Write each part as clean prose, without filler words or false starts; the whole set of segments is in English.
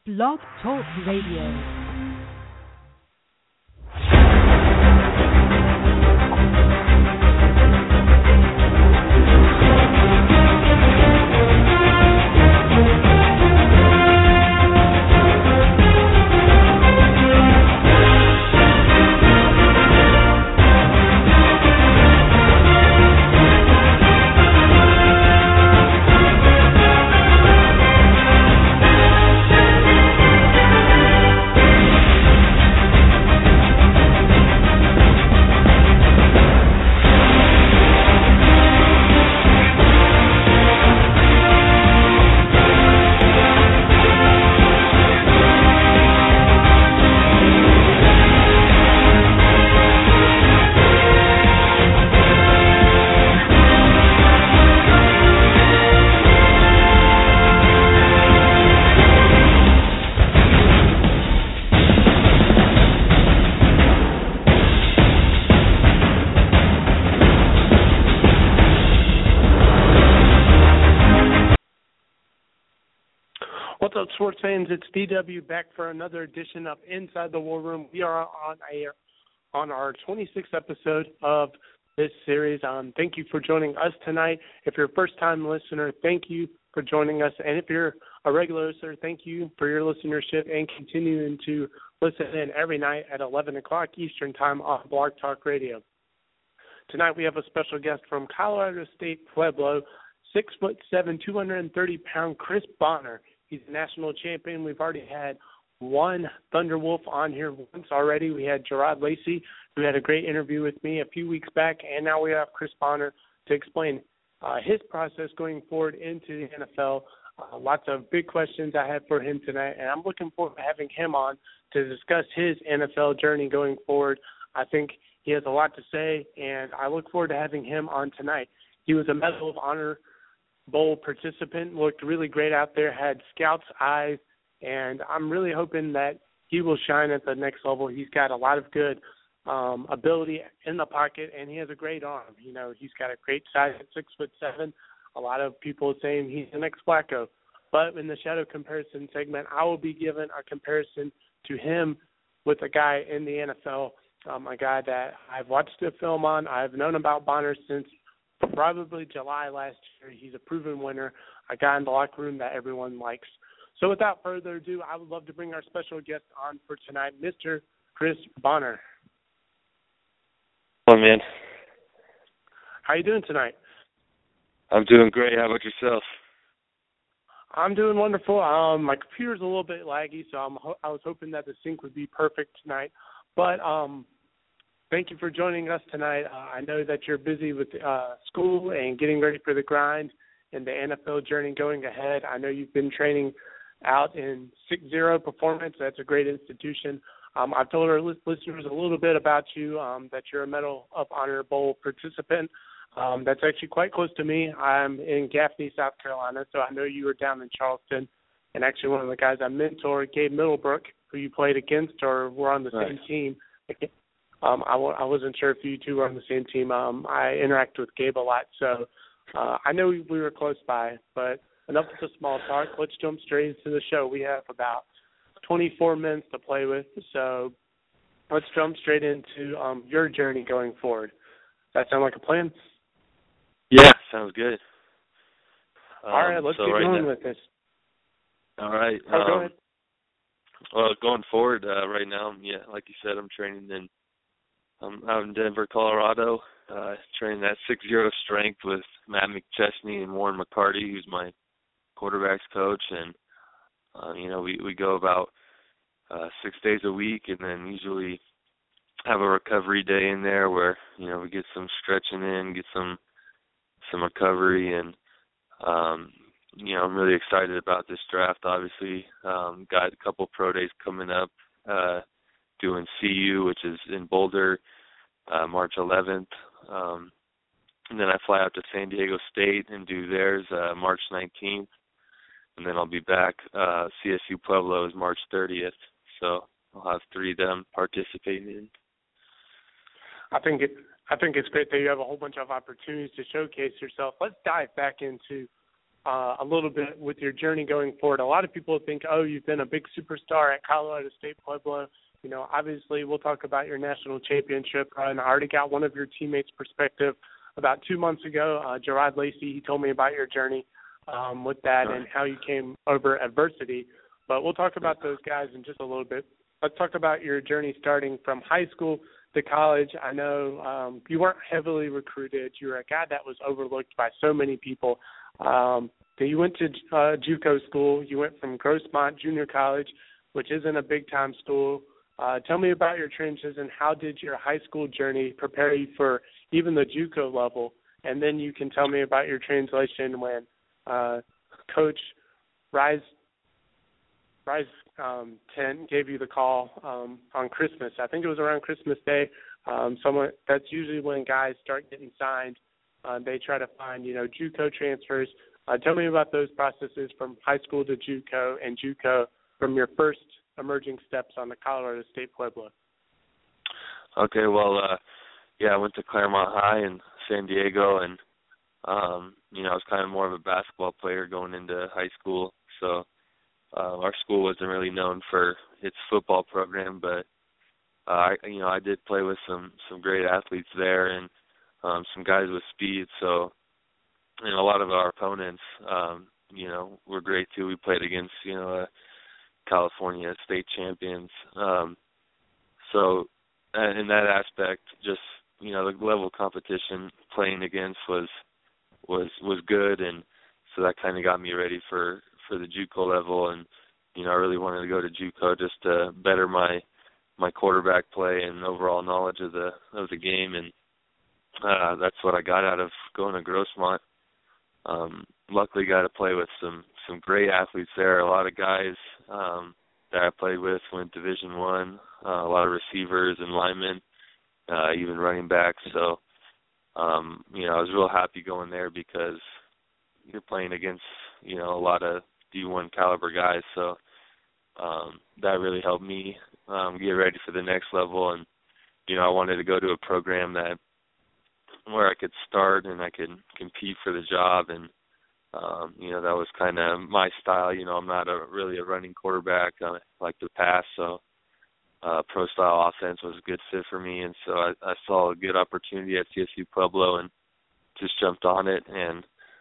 Blog Talk Radio. What's up, sports fans? It's DW back for another edition of Inside the War Room. We are on our 26th episode of this series. Thank you for joining us tonight. If you're a first-time listener, thank you for joining us. And if you're a regular listener, thank you for your listenership and continuing to listen in every night at 11 o'clock Eastern Time on Blog Talk Radio. Tonight we have a special guest from Colorado State Pueblo, 6'7", 230-pound Chris Bonner. He's a national champion. We've already had one Thunderwolf on here once already. We had Gerard Lacey, who had a great interview with me a few weeks back, and now we have Chris Bonner to explain his process going forward into the NFL. Lots of big questions I have for him tonight, and I'm looking forward to having him on to discuss his NFL journey going forward. I think he has a lot to say, and I look forward to having him on tonight. He was a Medal of Honor Bowl participant, looked really great out there, had scout's eyes, and I'm really hoping that he will shine at the next level. He's got a lot of good ability in the pocket, and he has a great arm. You know, he's got a great size at 6'7". A lot of people are saying he's the next Flacco. But in the shadow comparison segment, I will be giving a comparison to him with a guy in the NFL, a guy that I've watched the film on. I've known about Bonner since probably July last year. He's a proven winner, a guy in the locker room that everyone likes. So without further ado, I would love to bring our special guest on for tonight, Mr. Chris Bonner. Hello, man. How you doing tonight? I'm doing great. How about yourself? I'm doing wonderful. My computer's a little bit laggy, so I was hoping that the sync would be perfect tonight. But thank you for joining us tonight. I know that you're busy with school and getting ready for the grind and the NFL journey going ahead. I know you've been training out in 6-0 Performance. That's a great institution. I've told our listeners a little bit about you, that you're a Medal of Honor Bowl participant. That's actually quite close to me. I'm in Gaffney, South Carolina, so I know you were down in Charleston. And actually one of the guys I mentor, Gabe Middlebrook, who you played against or were on the same team. I wasn't sure if you two were on the same team. I interact with Gabe a lot, so I know we were close by. But enough of the small talk. Let's jump straight into the show. We have about 24 minutes to play with, so let's jump straight into your journey going forward. Does that sound like a plan? Yeah, sounds good. All right, let's get going with this. All right. Go ahead. Well, going forward right now, yeah, like you said, I'm training in out in Denver, Colorado, training that 6-0 strength with Matt McChesney and Warren McCarty, who's my quarterback's coach. And, we go about 6 days a week and then usually have a recovery day in there where, we get some stretching in, get some recovery. And, I'm really excited about this draft, obviously. Got a couple pro days coming up. Doing CU, which is in Boulder, March 11th. And then I fly out to San Diego State and do theirs March 19th. And then I'll be back. CSU Pueblo is March 30th. So I'll have 3 of them participating in. I think it's great that you have a whole bunch of opportunities to showcase yourself. Let's dive back into a little bit with your journey going forward. A lot of people think, oh, you've been a big superstar at Colorado State Pueblo. You know, obviously we'll talk about your national championship run. I already got one of your teammates' perspective about 2 months ago. Gerard Lacey, he told me about your journey with that and how you came over adversity. But we'll talk about those guys in just a little bit. Let's talk about your journey starting from high school to college. I know you weren't heavily recruited. You were a guy that was overlooked by so many people. You went to JUCO school. You went from Grossmont Junior College, which isn't a big-time school. Tell me about your transition and how did your high school journey prepare you for even the JUCO level? And then you can tell me about your translation when Coach Rise 10 gave you the call on Christmas. I think it was around Christmas Day. That's usually when guys start getting signed. They try to find, JUCO transfers. Tell me about those processes from high school to JUCO and JUCO from your first emerging steps on the Colorado State Pueblo. Okay, well, I went to Claremont High in San Diego, and, I was kind of more of a basketball player going into high school, so our school wasn't really known for its football program, but, I did play with some great athletes there and some guys with speed, so, a lot of our opponents, were great too. We played against, California state champions. So in that aspect, just, the level of competition playing against was good, and so that kind of got me ready for the JUCO level, and, I really wanted to go to JUCO just to better my quarterback play and overall knowledge of the game, and that's what I got out of going to Grossmont. Luckily got to play with some great athletes there. A lot of guys that I played with went Division I, a lot of receivers and linemen, even running backs. So, I was real happy going there because you're playing against, a lot of D1 caliber guys. So that really helped me get ready for the next level. And, I wanted to go to a program where I could start and I could compete for the job, and that was kind of my style. I'm not really a running quarterback. I like to pass, so pro style offense was a good fit for me, and so I saw a good opportunity at CSU Pueblo and just jumped on it. And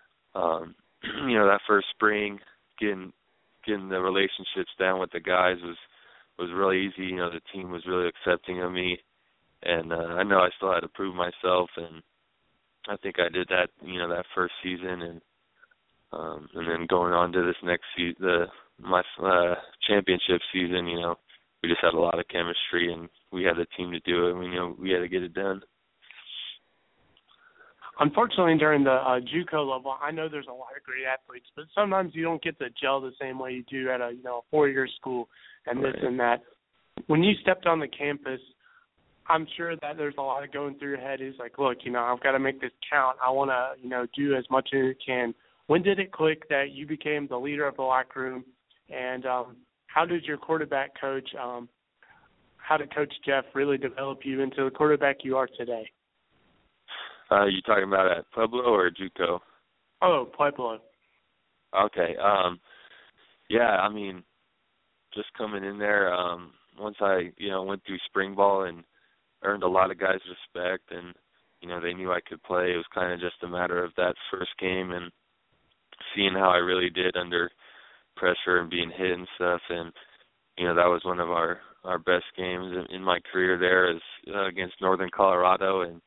that first spring, getting the relationships down with the guys was really easy. The team was really accepting of me, and I know I still had to prove myself, and I think I did that, that first season, and then going on to this next season, my championship season, we just had a lot of chemistry, and we had the team to do it. We had to get it done. Unfortunately, during the JUCO level, I know there's a lot of great athletes, but sometimes you don't get to gel the same way you do at a 4-year school and this and that. When you stepped on the campus, I'm sure that there's a lot of going through your head. Is like, look, I've got to make this count. I want to, do as much as I can. When did it click that you became the leader of the locker room? And how did your quarterback coach, how did Coach Jeff really develop you into the quarterback you are today? You talking about at Pueblo or JUCO? Oh, Pueblo. Okay. Just coming in there, once I, went through spring ball and earned a lot of guys' respect, and, they knew I could play. It was kind of just a matter of that first game and seeing how I really did under pressure and being hit and stuff. And, that was one of our best games in my career there is against Northern Colorado. And,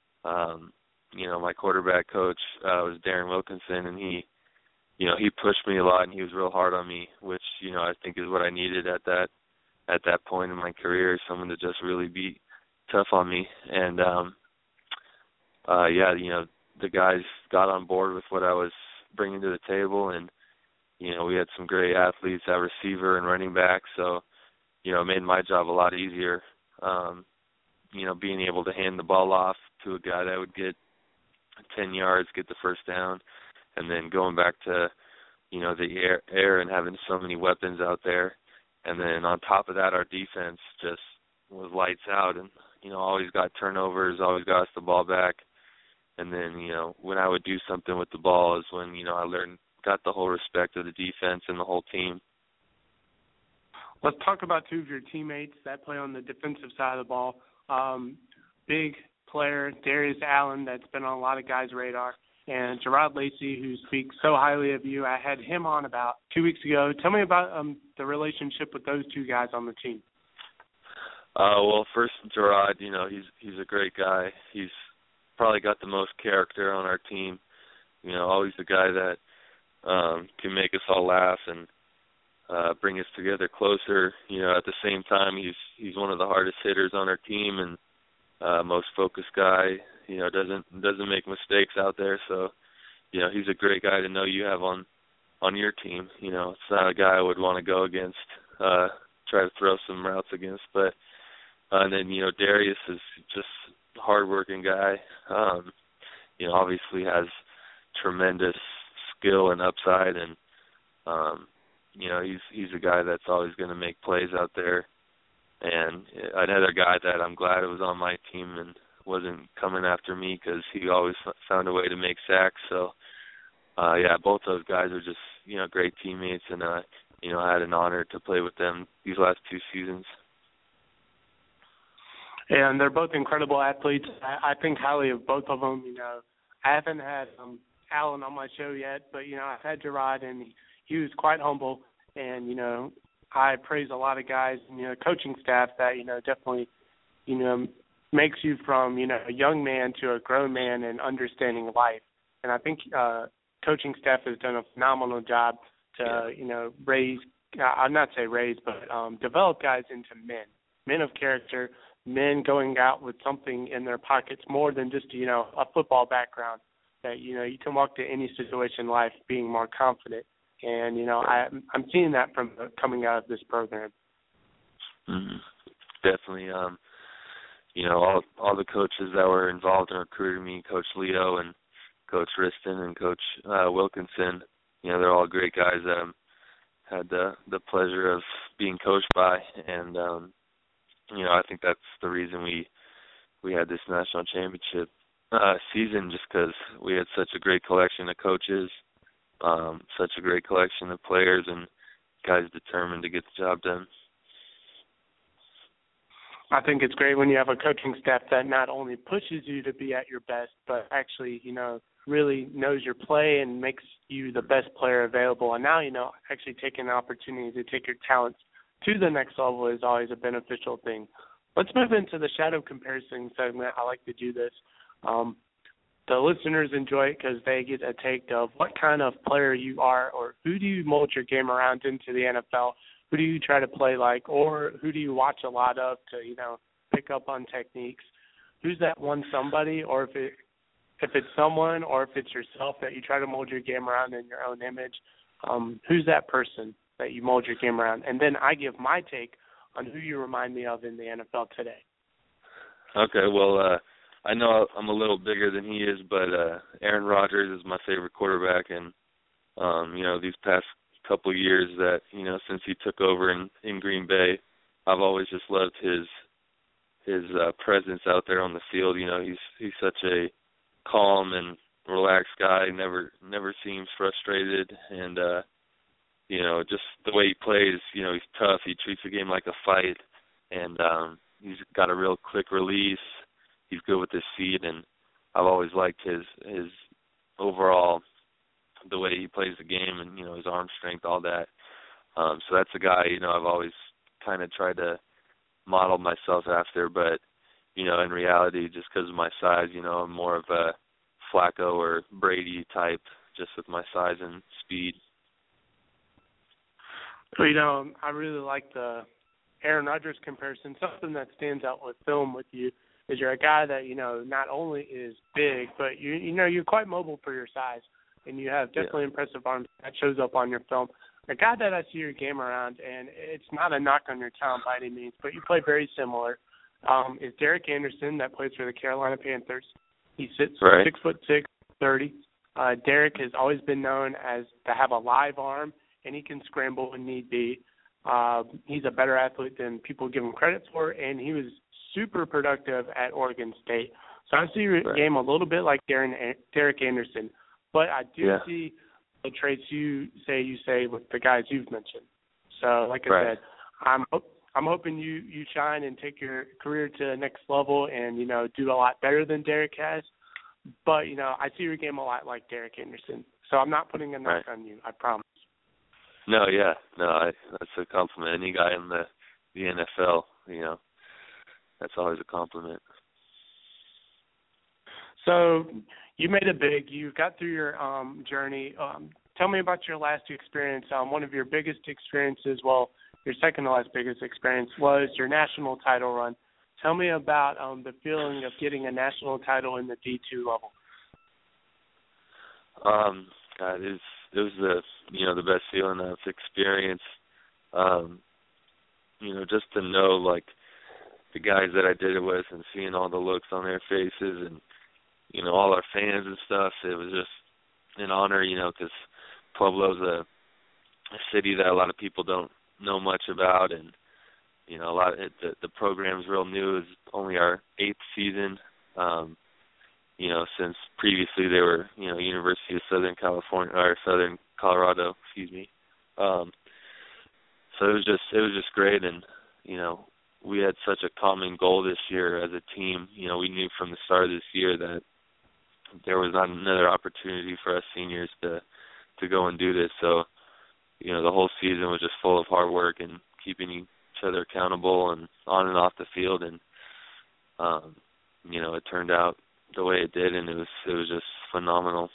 my quarterback coach was Darren Wilkinson, and he pushed me a lot, and he was real hard on me, which, I think is what I needed at that point in my career, someone to just really be tough on me. And, the guys got on board with what I was bringing to the table, and, we had some great athletes at receiver and running back, so, it made my job a lot easier, being able to hand the ball off to a guy that would get 10 yards, get the first down, and then going back to, the air and having so many weapons out there. And then on top of that, our defense just was lights out and, always got turnovers, always got us the ball back. And then, when I would do something with the ball is when, I learned got the whole respect of the defense and the whole team. Let's talk about two of your teammates that play on the defensive side of the ball. Big player, Darius Allen, that's been on a lot of guys' radar, and Gerard Lacey, who speaks so highly of you. I had him on about 2 weeks ago. Tell me about the relationship with those two guys on the team. Well, first, Gerard, he's a great guy. He's probably got the most character on our team. Always the guy that can make us all laugh and bring us together closer. At the same time, he's one of the hardest hitters on our team and most focused guy. Doesn't make mistakes out there. So, he's a great guy to know you have on your team. It's not a guy I would want to go against, try to throw some routes against. But and then Darius is just a hardworking guy. Obviously has tremendous skill and upside, and he's a guy that's always going to make plays out there. And another guy that I'm glad it was on my team and wasn't coming after me, because he always found a way to make sacks. So both those guys are just great teammates, and I had an honor to play with them these last 2 seasons. And they're both incredible athletes. I think highly of both of them. I haven't had Alan on my show yet, but I've had Gerard, and he was quite humble. And I praise a lot of guys, coaching staff that definitely makes you from a young man to a grown man and understanding life. And I think coaching staff has done a phenomenal job to raise, I'll not say raise, but develop guys into men of character. Men going out with something in their pockets more than just, a football background, that, you can walk to any situation in life being more confident. And, I'm seeing that from coming out of this program. Mm-hmm. Definitely. All the coaches that were involved in recruiting me, Coach Leo and Coach Riston and Coach Wilkinson, they're all great guys that I had the pleasure of being coached by. And, I think that's the reason we had this national championship season, just because we had such a great collection of coaches, such a great collection of players, and guys determined to get the job done. I think it's great when you have a coaching staff that not only pushes you to be at your best, but actually, really knows your play and makes you the best player available. And now, actually taking the opportunity to take your talents to the next level is always a beneficial thing. Let's move into the shadow comparison segment. I like to do this. The listeners enjoy it because they get a take of what kind of player you are, or who do you mold your game around into the NFL? Who do you try to play like, or who do you watch a lot of to, pick up on techniques? Who's that one somebody, or if it's someone, or if it's yourself that you try to mold your game around in your own image, who's that person that you mold your game around? And then I give my take on who you remind me of in the NFL today. Okay, well, I know I'm a little bigger than he is, but Aaron Rodgers is my favorite quarterback, and these past couple of years that since he took over in Green Bay, I've always just loved his presence out there on the field. He's such a calm and relaxed guy, never seems frustrated, and just the way he plays, he's tough. He treats the game like a fight, and he's got a real quick release. He's good with his feet, and I've always liked his overall, the way he plays the game, and his arm strength, all that. So that's a guy I've always kind of tried to model myself after, but in reality, just because of my size, I'm more of a Flacco or Brady type, just with my size and speed. Well, I really like the Aaron Rodgers comparison. Something that stands out with film with you is you're a guy that, not only is big, but you're quite mobile for your size, and you have definitely impressive arms. That shows up on your film. A guy that I see your game around, and it's not a knock on your talent by any means, but you play very similar, is Derek Anderson, that plays for the Carolina Panthers. He sits 6'6", 30. Derek has always been known as to have a live arm, and he can scramble when need be. He's a better athlete than people give him credit for, and he was super productive at Oregon State. So I see your game a little bit like Derek Anderson, but I do see the traits you say with the guys you've mentioned. So, like I said, I'm hoping you shine and take your career to the next level and, do a lot better than Derek has. But, I see your game a lot like Derek Anderson. So I'm not putting a knock on you, I promise. No, yeah. No, that's a compliment. Any guy in the NFL, that's always a compliment. So you made it big. You got through your journey. Tell me about your last experience. One of your biggest experiences, well, your second to last biggest experience was your national title run. Tell me about the feeling of getting a national title in the D2 level. God, it was the best feeling I've experienced. Just to know like the guys that I did it with and seeing all the looks on their faces and all our fans and stuff. It was just an honor, because Pueblo's a city that a lot of people don't know much about, and the program's real new. It's only our 8th season. Since previously they were, University of Southern California or Southern Colorado, excuse me. So it was just great, and we had such a common goal this year as a team. We knew from the start of this year that there was not another opportunity for us seniors to go and do this. So, the whole season was just full of hard work and keeping each other accountable and on and off the field, and it turned out the way it did, and it was just phenomenal.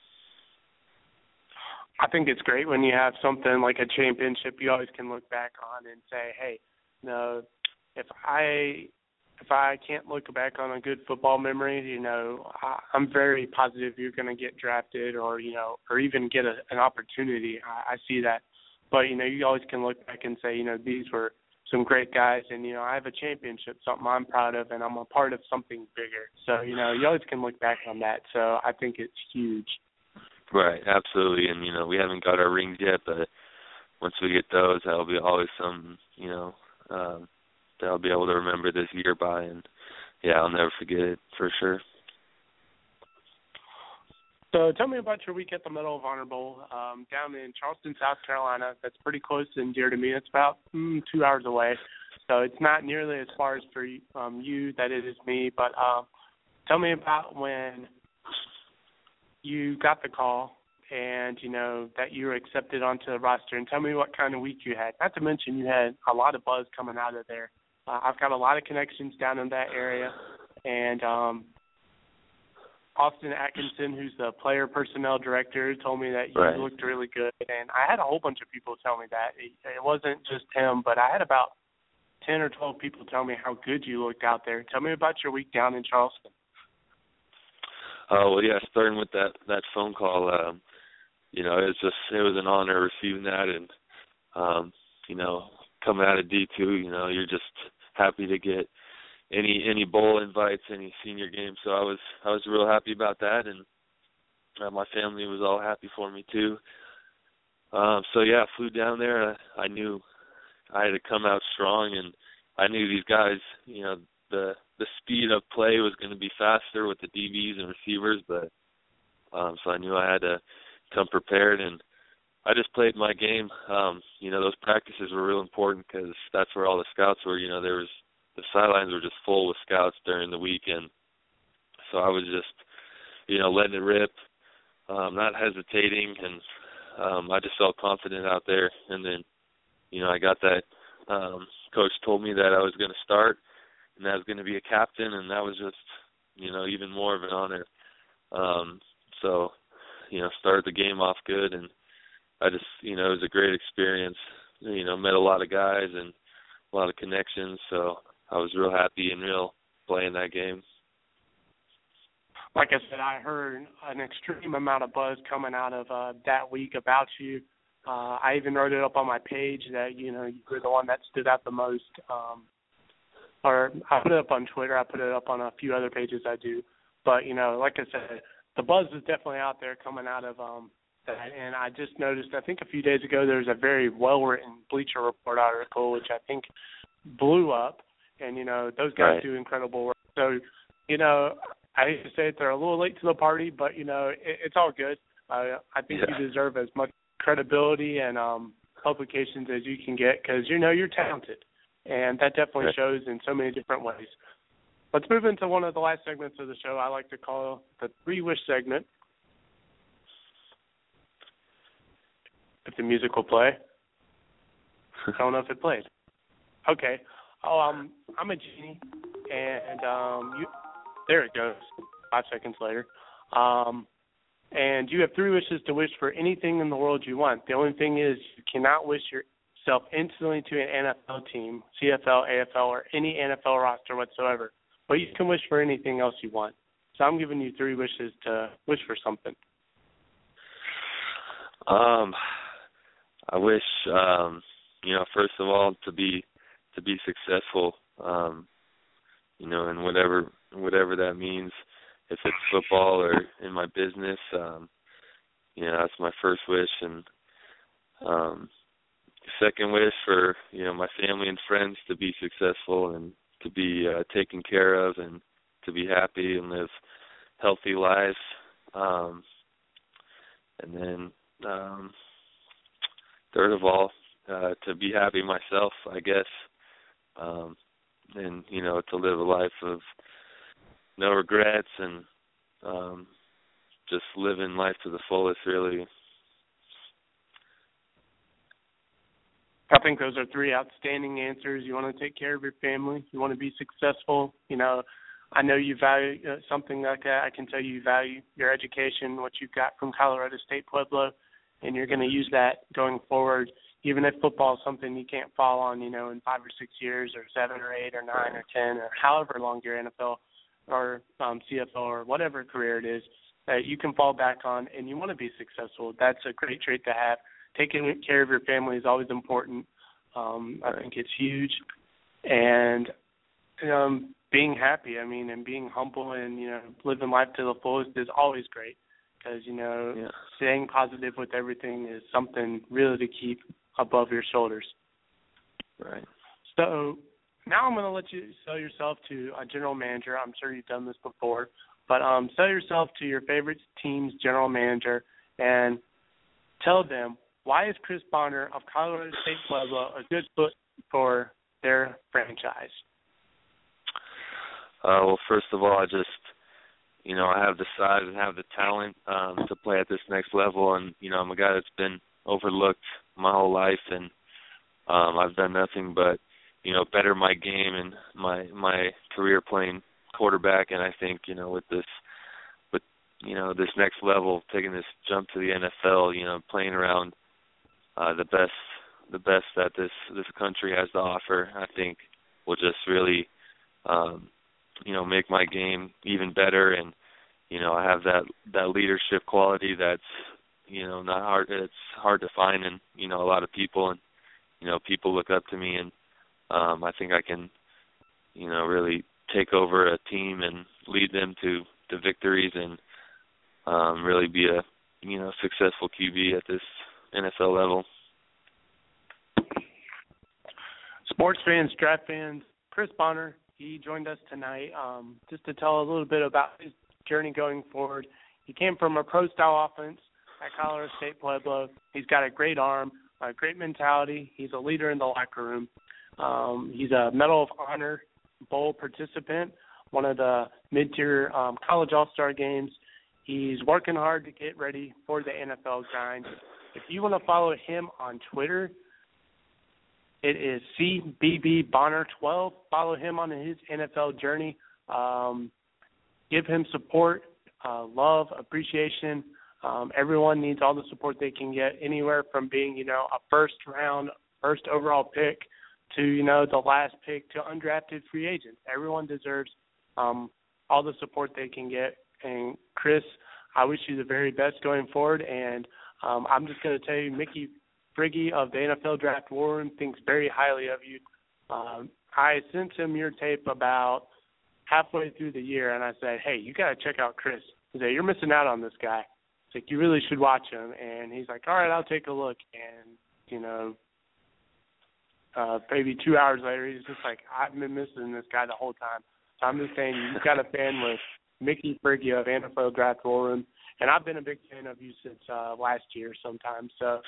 I think it's great when you have something like a championship you always can look back on and say, hey, if I can't look back on a good football memory, I'm very positive you're going to get drafted or even get an opportunity. I see that. But, you always can look back and say, these were some great guys, and, I have a championship, something I'm proud of, and I'm a part of something bigger. So, you always can look back on that. So I think it's huge. Right, absolutely. And, we haven't got our rings yet, but once we get those, that'll be always something, that I'll be able to remember this year by. And, yeah, I'll never forget it for sure. So tell me about your week at the Medal of Honor Bowl down in Charleston, South Carolina. That's pretty close and dear to me. It's about 2 hours away. So it's not nearly as far as for you that it is me. But tell me about when you got the call and, that you were accepted onto the roster. And tell me what kind of week you had. Not to mention you had a lot of buzz coming out of there. I've got a lot of connections down in that area. And Austin Atkinson, who's the player personnel director, told me that you looked really good. And I had a whole bunch of people tell me that. It wasn't just him, but I had about 10 or 12 people tell me how good you looked out there. Tell me about your week down in Charleston. Well, yeah, starting with that phone call, it was an honor receiving that. And, coming out of D2, you're just happy to get any bowl invites, any senior games. So I was real happy about that, and my family was all happy for me too. So yeah, I flew down there. I knew I had to come out strong, and I knew these guys, the speed of play was going to be faster with the DBs and receivers, but so I knew I had to come prepared, and I just played my game. Those practices were real important because that's where all the scouts were. The sidelines were just full with scouts during the weekend. So I was just, letting it rip, not hesitating, and I just felt confident out there. And then, I got that. Coach told me that I was going to start and that I was going to be a captain, and that was just, even more of an honor. So, started the game off good, and I just, it was a great experience. Met a lot of guys and a lot of connections, so I was real happy and real playing that game. Like I said, I heard an extreme amount of buzz coming out of that week about you. I even wrote it up on my page that, you were the one that stood out the most. Or I put it up on Twitter. I put it up on a few other pages I do. But, like I said, the buzz is definitely out there coming out of that. And I just noticed, I think a few days ago, there was a very well-written Bleacher Report article, which I think blew up. And, those guys do incredible work. So, I hate to say it, they're a little late to the party, but, it's all good. I think you deserve as much credibility and publications as you can get because you're talented, and that definitely shows in so many different ways. Let's move into one of the last segments of the show I like to call the Three Wish segment. If the music will play. I don't know if it played. Okay. I'm a genie, and there it goes. 5 seconds later. And you have 3 wishes to wish for anything in the world you want. The only thing is you cannot wish yourself instantly to an NFL team, CFL, AFL, or any NFL roster whatsoever. But you can wish for anything else you want. So I'm giving you 3 wishes to wish for something. I wish, first of all, to be successful, in whatever that means. If it's football or in my business, that's my first wish. And second wish for, my family and friends to be successful and to be taken care of and to be happy and live healthy lives. And then third of all, to be happy myself, I guess, and, to live a life of no regrets and just living life to the fullest, really. I think those are 3 outstanding answers. You want to take care of your family. You want to be successful. I know you value something like that. I can tell you value your education, what you've got from Colorado State Pueblo, and you're going to use that going forward, even if football is something you can't fall on, in 5 or 6 years or 7 or 8 or 9 or 10 or however long your NFL or CFL or whatever career it is that you can fall back on and you want to be successful. That's a great trait to have. Taking care of your family is always important. I think it's huge. And being happy, and being humble and, living life to the fullest is always great because, staying positive with everything is something really to keep above your shoulders. Right. So now I'm going to let you sell yourself to a general manager. I'm sure you've done this before, but sell yourself to your favorite team's general manager and tell them, why is Chris Bonner of Colorado State Pueblo a good fit for their franchise? Well, first of all, I just, I have the size and have the talent to play at this next level, and, I'm a guy that's been overlooked my whole life, and I've done nothing but, better my game and my career playing quarterback, and I think, with this next level, taking this jump to the NFL, playing around the best that this country has to offer, I think will just really, make my game even better. And, I have that leadership quality that's, not hard. It's hard to find in, a lot of people, and, people look up to me, and I think I can, really take over a team and lead them to victories and really be a, successful QB at this NFL level. Sports fans, draft fans, Chris Bonner, he joined us tonight just to tell a little bit about his journey going forward. He came from a pro-style offense at Colorado State Pueblo. He's got a great arm, a great mentality. He's a leader in the locker room. He's a Medal of Honor Bowl participant, one of the mid-tier college all-star games. He's working hard to get ready for the NFL grind. If you want to follow him on Twitter, it is CBBBonner12. Follow him on his NFL journey. Give him support, love, appreciation. Everyone needs all the support they can get, anywhere from being, a first overall pick to, the last pick to undrafted free agent. Everyone deserves all the support they can get. And Chris, I wish you the very best going forward. And I'm just going to tell you, Mickey Friggy of the NFL Draft War Room thinks very highly of you. I sent him your tape about halfway through the year, and I said, hey, you got to check out Chris. He said, you're missing out on this guy. It's like, you really should watch him. And he's like, all right, I'll take a look. And, maybe 2 hours later, he's just like, I've been missing this guy the whole time. So I'm just saying, you've got a fan with Mickey Frigio of NFL Draft War Room, and I've been a big fan of you since last year sometime. So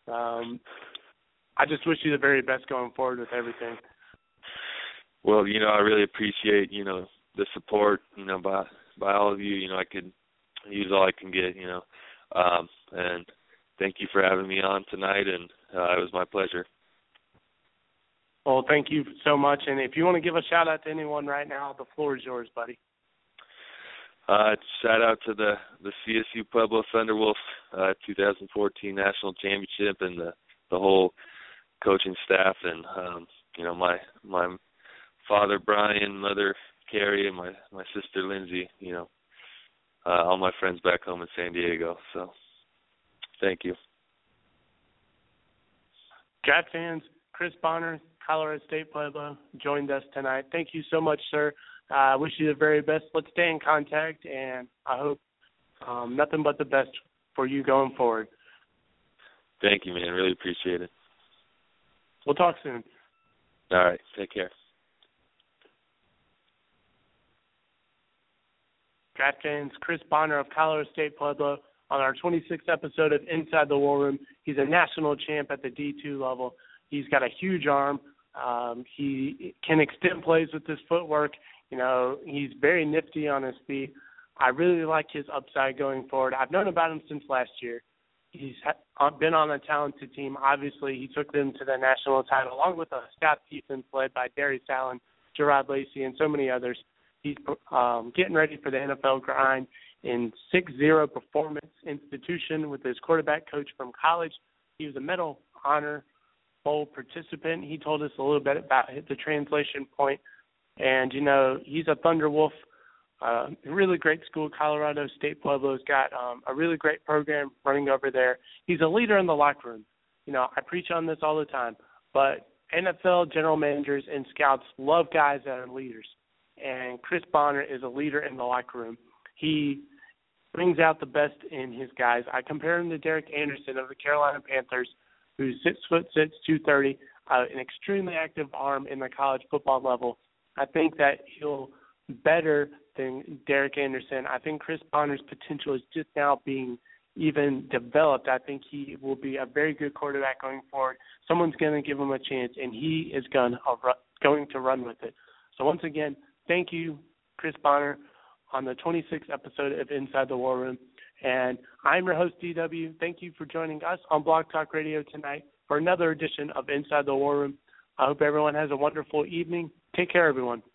I just wish you the very best going forward with everything. Well, I really appreciate, the support, by all of you. I could use all I can get, and thank you for having me on tonight, and it was my pleasure. Well, thank you so much. And if you want to give a shout-out to anyone right now, the floor is yours, buddy. Shout out to the CSU Pueblo Thunderwolves 2014 National Championship and the whole coaching staff, and my father Brian, mother Carrie, and my sister Lindsay, all my friends back home in San Diego. So thank you. Draft fans, Chris Bonner, Colorado State Pueblo, joined us tonight. Thank you so much, sir. I wish you the very best. Let's stay in contact, and I hope nothing but the best for you going forward. Thank you, man. Really appreciate it. We'll talk soon. All right. Take care. Draft fans, Chris Bonner of Colorado State Pueblo on our 26th episode of Inside the War Room. He's a national champ at the D2 level. He's got a huge arm. He can extend plays with his footwork. He's very nifty on his feet. I really like his upside going forward. I've known about him since last year. He's been on a talented team. Obviously, he took them to the national title along with a staff defense led by Darius Allen, Gerard Lacey, and so many others. He's getting ready for the NFL grind in 6-0 performance institution with his quarterback coach from college. He was a Medal Honor Bowl participant. He told us a little bit about the translation point. And, he's a Thunderwolf, a really great school. Colorado State Pueblo's got a really great program running over there. He's a leader in the locker room. I preach on this all the time, but NFL general managers and scouts love guys that are leaders. And Chris Bonner is a leader in the locker room. He brings out the best in his guys. I compare him to Derek Anderson of the Carolina Panthers, who's 6'6", 230, an extremely active arm in the college football level. I think that he'll better than Derek Anderson. I think Chris Bonner's potential is just now being even developed. I think he will be a very good quarterback going forward. Someone's going to give him a chance, and he is going to run with it. So once again, thank you, Chris Bonner, on the 26th episode of Inside the War Room. And I'm your host, DW. Thank you for joining us on Blog Talk Radio tonight for another edition of Inside the War Room. I hope everyone has a wonderful evening. Take care, everyone.